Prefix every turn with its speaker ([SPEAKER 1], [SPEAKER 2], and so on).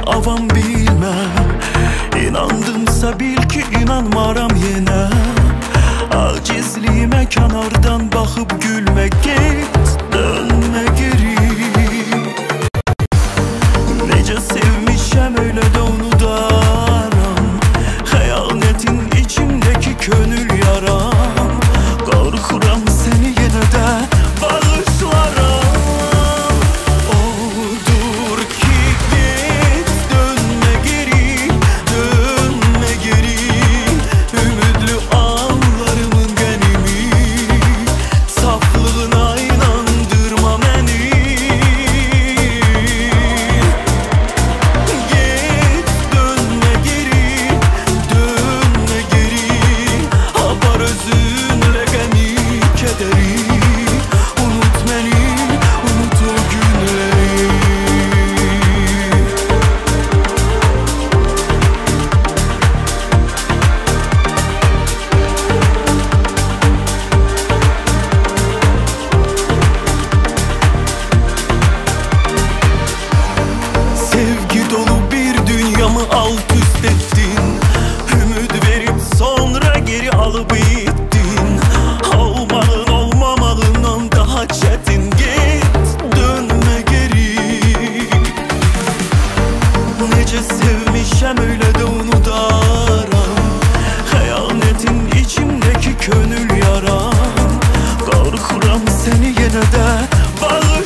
[SPEAKER 1] avam bilmem. İnandımsa bil ki inanmaram yenə. Acizliğime kenardan bakıp gülme, git dönme geri. Nece sevmişem öyle de unudaram. Xəyanetin içimdeki könül yaram. Qorxuram seni yenə də bağışlaram. Odur ki git dönme geri, dönme geri. Ümidli anlarımın qənimi, saflığına inandırma məni. Git dönme geri, dönme geri. Apar özünle qəmi, kədəri. Unut məni, unut o günləri. Sevgi dolu bir dünyamı alt üst ettin. Ümit verip sonra geri alıp ittin. Olmağın olmamağından daha çetin. Git dönme geri. Nece sevmişem öyle de unudaram. Xəyanetin içimdeki könül yaram. Qorxuram seni yenə də bağışlaram.